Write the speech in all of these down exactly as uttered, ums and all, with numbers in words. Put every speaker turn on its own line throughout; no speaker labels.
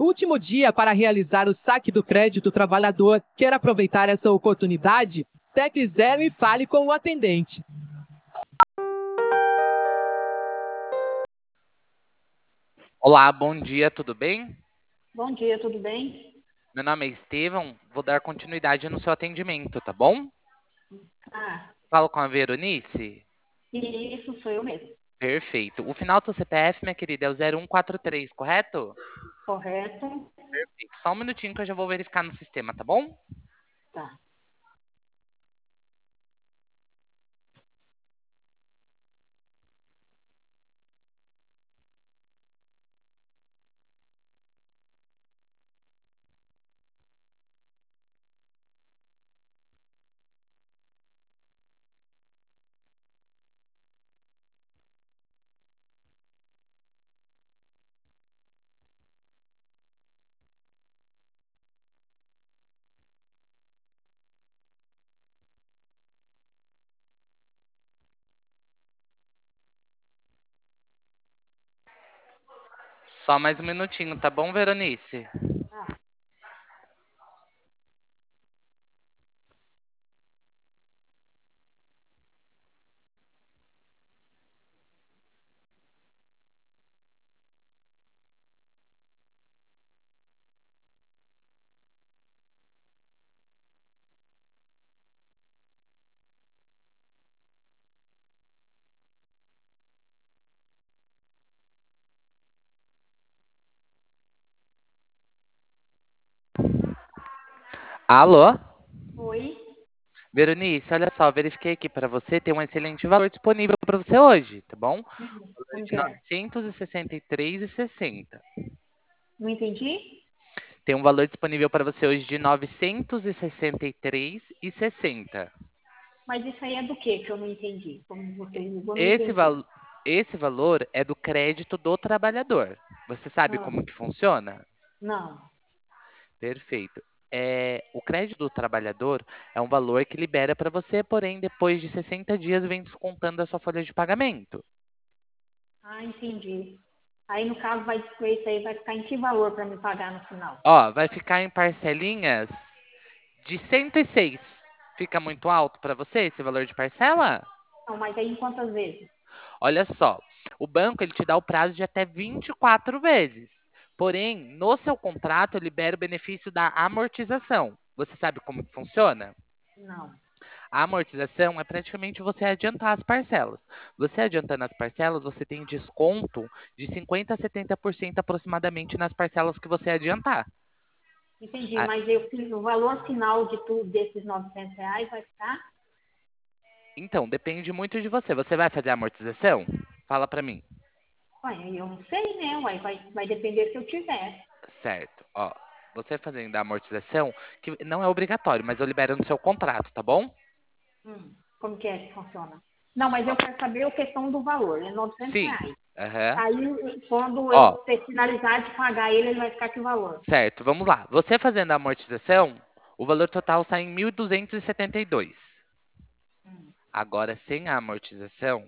Último dia para realizar o saque do crédito trabalhador. Quer aproveitar essa oportunidade? Tecle zero e fale com o atendente.
Olá, bom dia, tudo bem?
Bom dia, tudo bem?
Meu nome é Estevão, vou dar continuidade no seu atendimento, tá bom?
Ah,
Falo com a Veronice?
isso sou eu mesmo.
Perfeito. O final do seu C P F, minha querida, é o zero um quatro três, correto?
Correto?
Perfeito. Só um minutinho que eu já vou verificar no sistema, tá bom?
Tá.
Só mais um minutinho, tá bom, Veronice?
Ah,
Alô?
oi?
Veronice, olha só, verifiquei aqui para você, tem um excelente valor disponível para você hoje, tá bom?
Hum,
Valor
Como
de
que é?
novecentos e sessenta e três e sessenta.
Não entendi?
Tem um valor disponível para você hoje de novecentos e sessenta e três e sessenta.
Mas isso aí é do que que eu não entendi? Como você ligou, eu não
Esse,
entendi.
val esse valor é do crédito do trabalhador. Você sabe
Ah,
como que funciona?
não.
Perfeito. É, o crédito do trabalhador é um valor que libera para você, porém, depois de sessenta dias vem descontando a sua folha de pagamento.
Ah, entendi. Aí, no caso, vai, isso aí vai ficar em que valor para me pagar no final?
Ó, vai ficar em parcelinhas de cento e seis. Fica muito alto para você esse valor de parcela?
Não, mas aí em quantas vezes?
Olha só, o banco ele te dá o prazo de até vinte e quatro vezes. Porém, no seu contrato, ele libera o benefício da amortização. Você sabe como que funciona?
Não.
A amortização é praticamente você adiantar as parcelas. Você adiantando as parcelas, você tem desconto de cinquenta a setenta por cento aproximadamente nas parcelas que você adiantar.
Entendi,
Ah,
mas eu fiz o valor final de tudo desses novecentos reais vai ficar?
então, depende muito de você. Você vai fazer a amortização? Fala para mim.
Ué, eu não sei, né? Ué, vai, vai depender se eu tiver.
Certo. Ó, você fazendo a amortização, que não é obrigatório, mas eu libero no seu contrato, tá bom?
Hum, como que é que funciona? Não, mas eu quero saber a questão do valor, é novecentos
Sim.
reais.
Aham.
Aí, quando eu
Ó,
ter finalizar de pagar ele, ele vai ficar que valor?
certo, vamos lá. Você fazendo a amortização, o valor total sai em mil duzentos e setenta e dois.
Hum.
Agora, sem a amortização,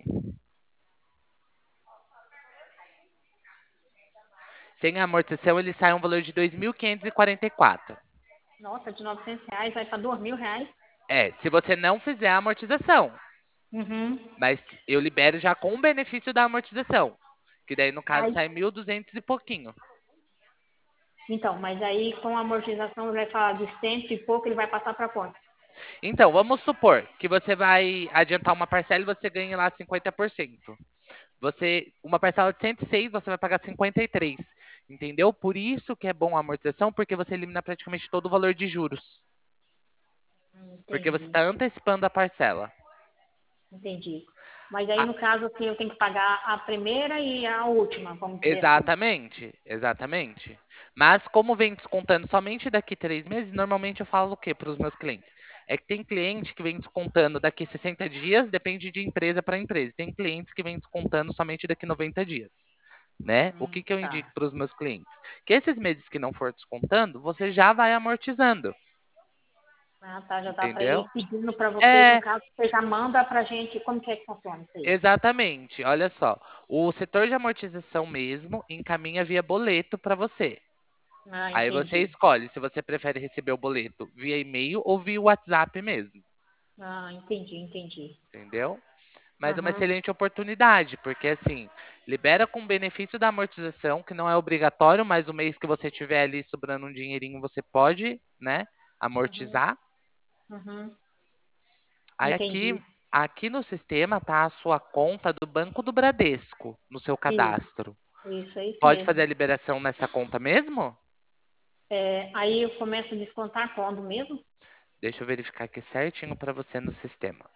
sem a amortização, ele sai um valor de dois mil quinhentos e quarenta e quatro.
Nossa, de novecentos reais vai para dois mil reais?
É, se você não fizer a amortização.
Uhum.
Mas eu libero já com o benefício da amortização. Que daí, no caso,
Aí,
sai mil e duzentos e pouquinho.
então, mas aí com a amortização ele vai falar de cento e pouco, ele vai passar para quanto?
Então, vamos supor que você vai adiantar uma parcela e você ganha lá cinquenta por cento. Você, uma parcela de cento e seis, você vai pagar cinquenta e três, entendeu? Por isso que é bom a amortização, porque você elimina praticamente todo o valor de juros, porque você
Entendi,
está antecipando a parcela.
entendi. Mas aí,
Ah,
no caso, assim, eu tenho que pagar a primeira e a última, vamos dizer assim.
exatamente, exatamente. Mas como vem descontando somente daqui três meses, normalmente eu falo o quê para os meus clientes? É que tem cliente que vem descontando daqui sessenta dias, depende de empresa para empresa. Tem clientes que vem descontando somente daqui noventa dias. Né? O que,
Hum,
que eu indico
tá.
para os meus clientes? Que esses meses que não for descontando, você já vai amortizando,
Ah, tá, já dá para
entendeu?
ir pedindo para vocês, no
É,
caso, você já manda para a gente como que é que funciona isso aí.
exatamente. Olha só, o setor de amortização mesmo encaminha via boleto para você.
Ah,
Aí você
entendi.
escolhe se você prefere receber o boleto via e-mail ou via WhatsApp mesmo,
Ah, entendi, entendi.
entendeu? Mas é uma
Aham,
excelente oportunidade, porque assim, libera com benefício da amortização, que não é obrigatório, mas o mês que você tiver ali sobrando um dinheirinho, você pode, né,
uhum,
amortizar.
uhum,
Aí aqui,
entendi.
aqui no sistema tá a sua conta do Banco do Bradesco no seu
Isso,
cadastro.
isso, é isso
Pode fazer
mesmo.
a liberação nessa conta mesmo?
É, aí eu começo a descontar quando mesmo?
Deixa eu verificar aqui certinho para você no sistema.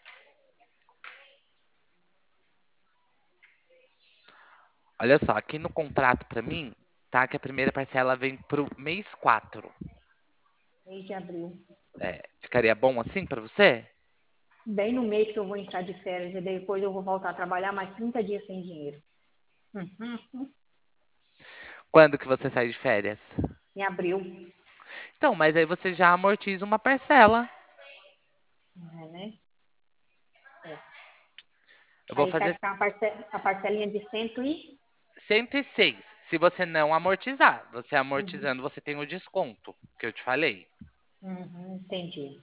Olha só, aqui no contrato para mim, tá que a primeira parcela vem pro mês quatro.
Mês de abril.
É, ficaria bom assim para você?
Bem no mês que eu vou entrar de férias e depois eu vou voltar a trabalhar mais trinta dias sem dinheiro. Uhum.
Quando que você sai de férias?
Em abril,
Então, mas aí você já amortiza uma parcela.
é, né? É.
Eu vou
Aí vai
fazer
ficar a, parce- a parcelinha de cento e...
cento e seis, se você não amortizar. Você
Uhum.
amortizando, você tem o desconto que eu te falei.
Uhum, entendi.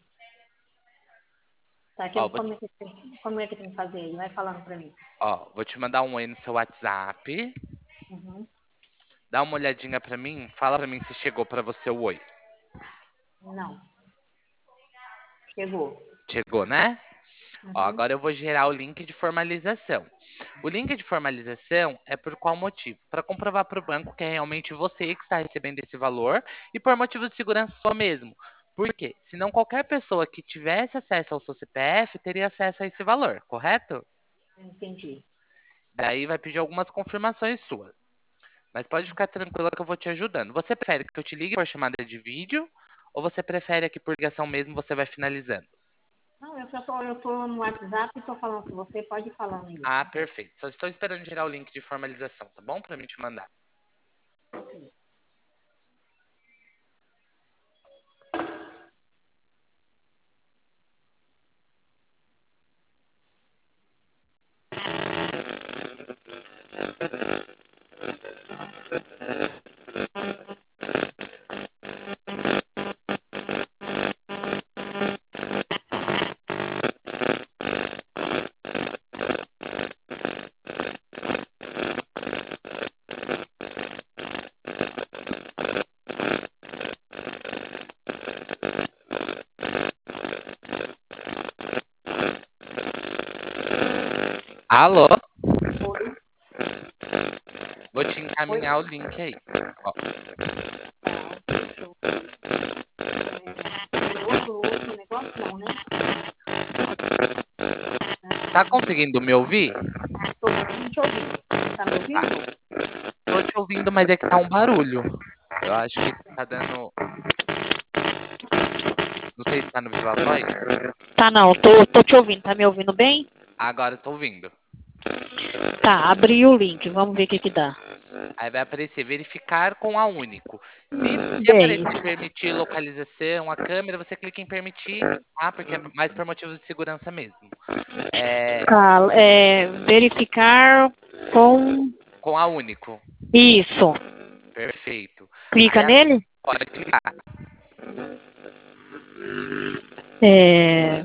Tá,
Ó,
que,
vou te,
como, é que, tem- como é que tem que fazer aí? Vai falando pra mim.
ó, vou te mandar um oi no seu WhatsApp.
Uhum.
Dá uma olhadinha pra mim. Fala pra mim se chegou pra você o oi.
Não, chegou.
Chegou, né? Ó,
Uhum.
agora eu vou gerar o link de formalização. O link de formalização é por qual motivo? Para comprovar para o banco que é realmente você que está recebendo esse valor e por motivo de segurança sua mesmo. Por quê? Senão qualquer pessoa que tivesse acesso ao seu C P F teria acesso a esse valor, correto?
Entendi.
Daí vai pedir algumas confirmações suas. Mas pode ficar tranquila que eu vou te ajudando. Você prefere que eu te ligue por chamada de vídeo ou você prefere que por ligação mesmo você vai finalizando?
Não, eu só tô, eu tô no WhatsApp e tô falando com você, pode ir falando aí.
Ah, perfeito. Só estou esperando gerar o link de formalização, tá bom? Para mim te mandar. Alô?
Oi,
Vou te
oi.
encaminhar o link aí. Ó,
Tá, fechou. É, outro, outro negócio não, né?
tá conseguindo me ouvir?
Tô aqui te ouvindo. Tá me
Tá.
ouvindo?
Tô te ouvindo, mas é que tá um barulho. Eu acho que tá dando. Não sei se tá no Viva Voz.
Tá, não, tô, tô te ouvindo. Tá me ouvindo bem?
Agora tô ouvindo.
Tá, abri o link, vamos ver o que que dá.
Aí vai aparecer verificar com a Único. Se, se
Bem,
aparecer permitir localização, a câmera, você clica em permitir, tá? Porque é mais por motivos de segurança mesmo. É,
tá, é, verificar com
com a Único.
isso.
Perfeito.
Clica
Aí a-
nele?
pode clicar.
É,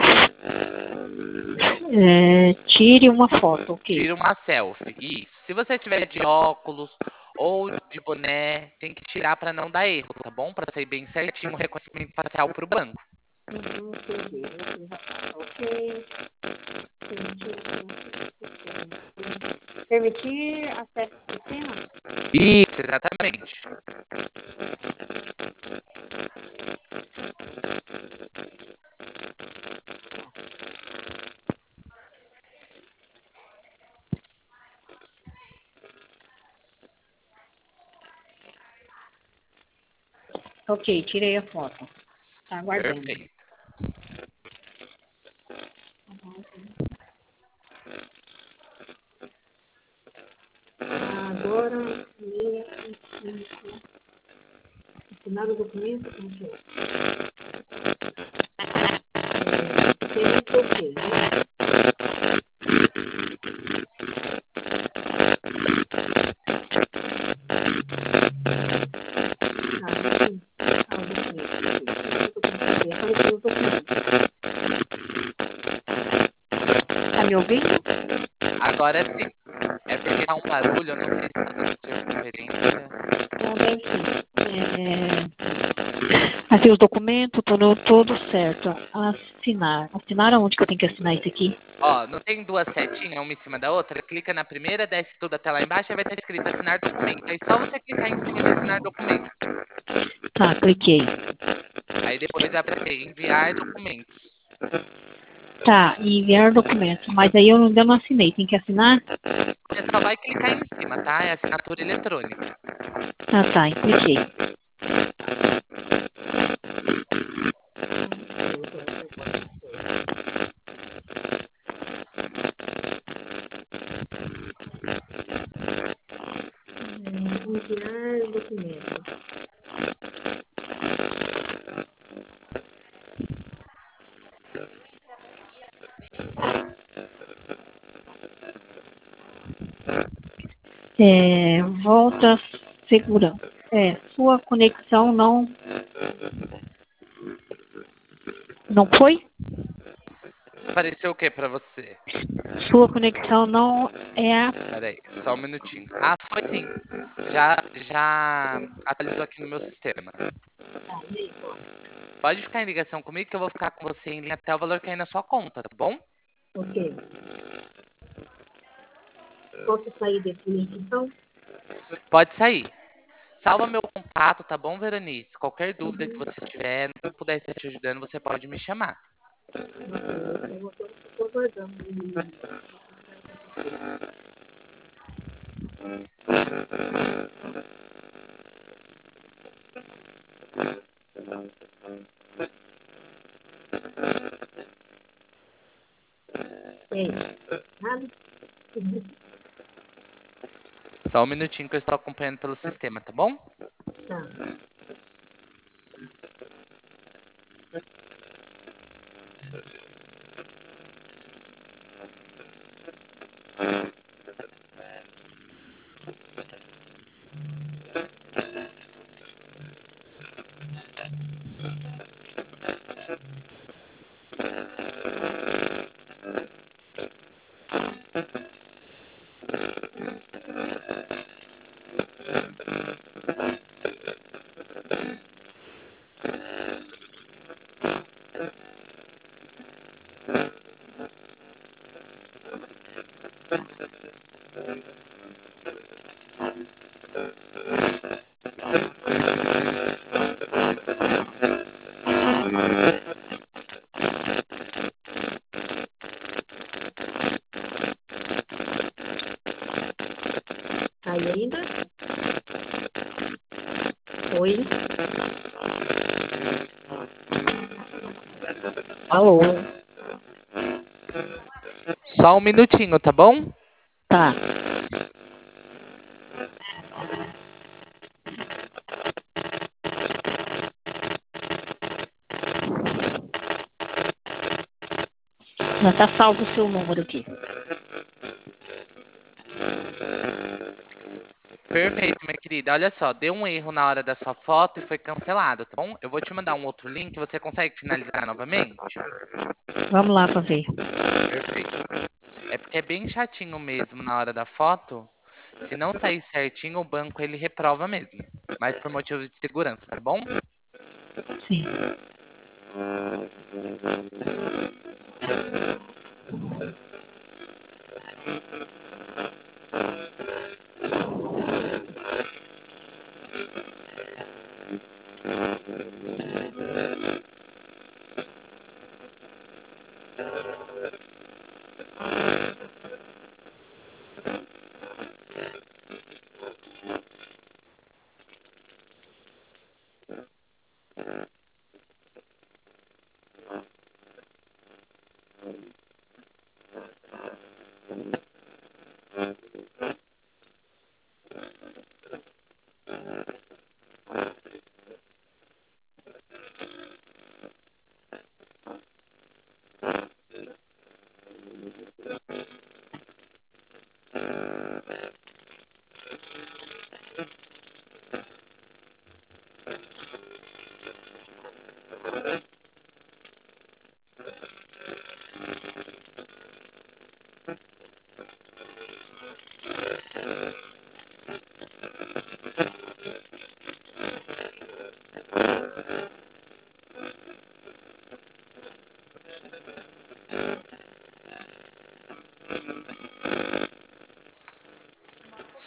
é, tire uma foto, ok.
Tira uma selfie. Isso. Se você tiver de óculos ou de boné, tem que tirar para não dar erro, tá bom? Para sair bem certinho o reconhecimento facial para o banco.
Uhum, entendi. Ok. Permitir, permitir acesso ao sistema?
Isso, exatamente.
Ok, tirei a foto. Tá aguardando.
Perfeito.
Agora, assinar o documento, enviou. Tem que ok, né?
Agora sim. É porque tá um barulho, eu não sei se tá dando interferência.
Não, deve ser. É... Aqui os documentos, tudo, tudo certo. Assinar. Assinar aonde que eu tenho que assinar isso aqui?
Ó, não tem duas setinhas, uma em cima da outra? Clica na primeira, desce tudo até lá embaixo, aí vai estar escrito assinar documento. Aí só você clicar em cima e assinar documento.
Tá, cliquei.
Aí depois vai aparecer enviar documentos.
Tá, enviar documento. Mas aí eu ainda não assinei. Tem que assinar?
Você só vai clicar em cima, tá? É assinatura eletrônica.
Ah, tá. Cliquei. Enviar documento. É, volta segurança. É, sua conexão não. Não foi?
Apareceu o que pra você?
Sua conexão não é a.
Peraí, só um minutinho. Ah, foi sim. Já, já atualizou aqui no meu sistema. Pode ficar em ligação comigo que eu vou ficar com você em linha até o valor cair na sua conta, tá bom?
Ok. Posso sair desse link então?
Pode sair. Salva meu contato, tá bom, Veronice? Qualquer dúvida que você tiver, não puder estar te ajudando, você pode me chamar.
Eu estou aguardando. E aí? Nada?
Só um minutinho que eu estou acompanhando pelo sistema, tá bom?
Tá. Tá aí ainda? Oi? Alô?
Só um minutinho, tá bom?
Tá. Já tá salvo o seu número aqui.
Perfeito, minha querida. Olha só, deu um erro na hora da sua foto e foi cancelado, tá bom? Eu vou te mandar um outro link, você consegue finalizar novamente?
Vamos lá pra ver.
Perfeito. É porque é bem chatinho mesmo na hora da foto. Se não sair certinho, o banco ele reprova mesmo. Mas por motivo de segurança, tá bom?
Sim.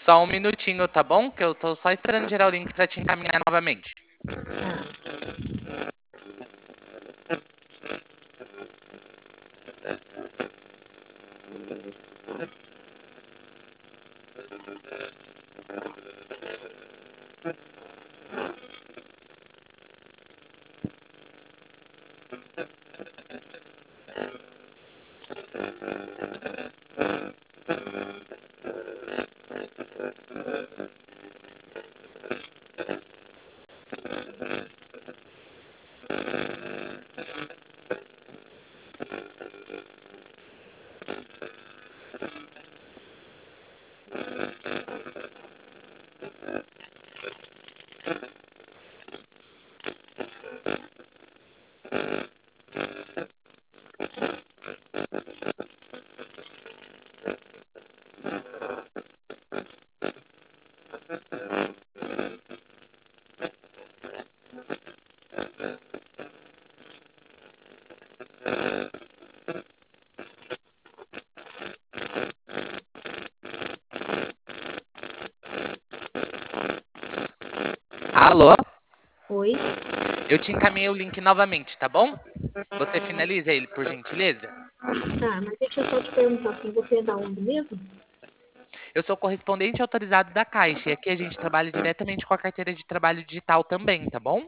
Só um minutinho, tá bom? Que eu tô só esperando gerar o link pra te encaminhar novamente. Alô?
Oi?
Eu te encaminhei o link novamente, tá bom? Você finaliza ele, por gentileza?
Tá, mas deixa eu só te perguntar assim, você é da onde mesmo?
Eu sou correspondente autorizado da Caixa e aqui a gente trabalha diretamente com a carteira de trabalho digital também, tá bom?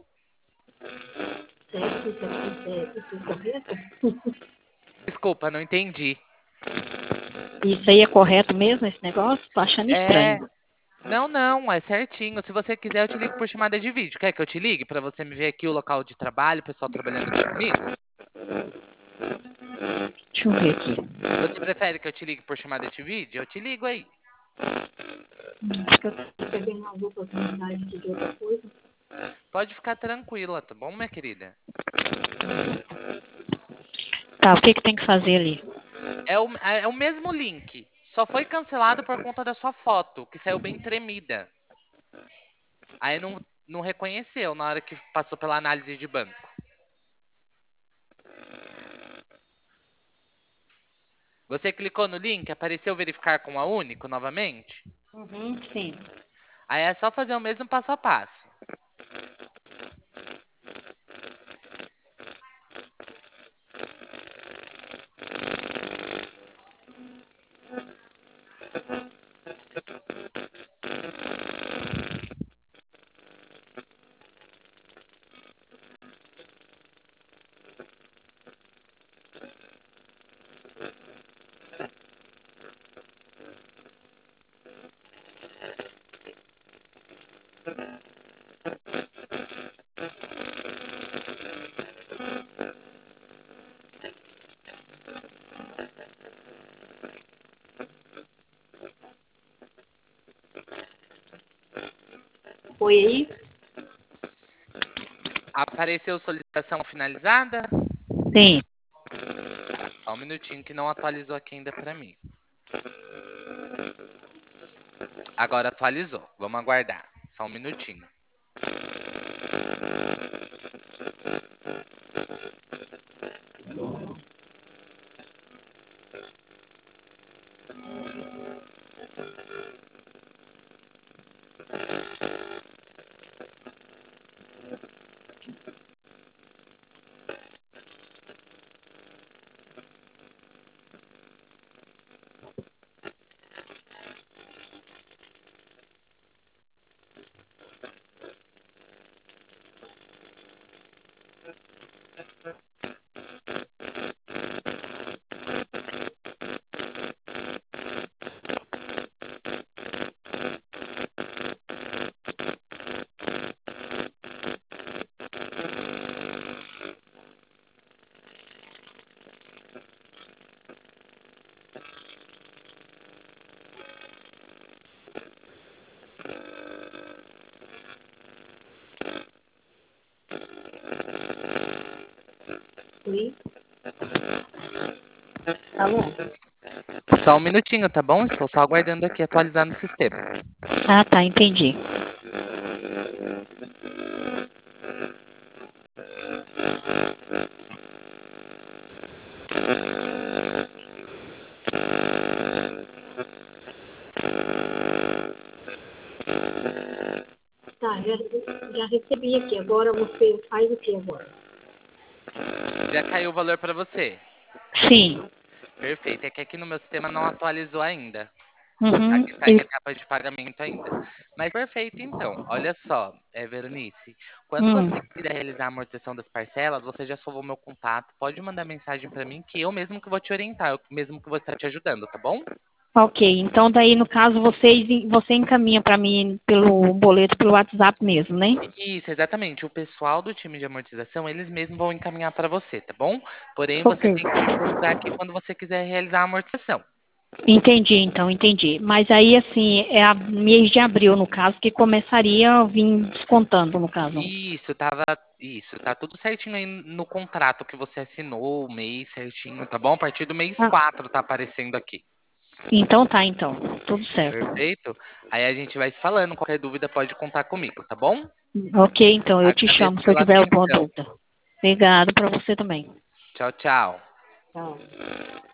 Sério que isso aqui é, isso é correto?
Desculpa, não entendi.
Isso aí é correto mesmo, esse negócio? Tô achando
É.
estranho.
Não, não, é certinho. Se você quiser, eu te ligo por chamada de vídeo. Quer que eu te ligue para você me ver aqui o local de trabalho, o pessoal trabalhando aqui comigo?
Deixa eu ver aqui.
Você prefere que eu te ligue por chamada de vídeo? Eu te ligo aí.
Hum, Acho que eu tô pegando umas oportunidades de outra coisa.
Pode ficar tranquila, tá bom, minha querida?
Tá, o que que tem que fazer ali?
É o, é o mesmo link. Só foi cancelado por conta da sua foto, que saiu bem tremida. Aí não, não reconheceu na hora que passou pela análise de banco. Você clicou no link, apareceu verificar com a Único novamente?
Uhum, sim.
Aí é só fazer o mesmo passo a passo.
Foi aí?
Apareceu solicitação finalizada?
Sim.
Só um minutinho que não atualizou aqui ainda para mim. Agora atualizou. Vamos aguardar. Só um minutinho.
Foi. Tá bom.
Só um minutinho, tá bom? Estou só aguardando aqui atualizar no sistema.
Ah, tá, entendi. já, já recebi aqui. Agora você faz o que agora?
Já caiu o valor para você?
Sim.
Perfeito. É que aqui no meu sistema não atualizou ainda.
Uhum.
Aqui está em etapa de pagamento ainda. Mas perfeito, então. Olha só, é, Veronice. Quando
Hum.
você quiser realizar a amortização das parcelas, você já salvou meu contato. Pode mandar mensagem para mim que eu mesmo que vou te orientar, eu mesmo que vou estar te ajudando, tá bom?
Ok, então daí no caso vocês, você encaminha para mim pelo boleto, pelo WhatsApp mesmo, né?
Isso, exatamente. O pessoal do time de amortização, eles mesmos vão encaminhar para você, tá bom? Porém, você
Ok.
tem que me encontrar aqui quando você quiser realizar a amortização.
Entendi, então, entendi. Mas aí, assim, é a mês de abril, no caso, que começaria a vir descontando, no caso.
Isso, tava. Isso, tá tudo certinho aí no contrato que você assinou, o mês certinho, tá bom? A partir do mês
Ah,
quatro tá aparecendo aqui.
então tá, então. Tudo certo.
Perfeito? Aí a gente vai se falando. Qualquer dúvida pode contar comigo, tá bom?
Ok, então, eu te
Agradeço
chamo se eu
pela
tiver alguma
atenção.
dúvida. Obrigado para você também.
Tchau, tchau.
Tchau.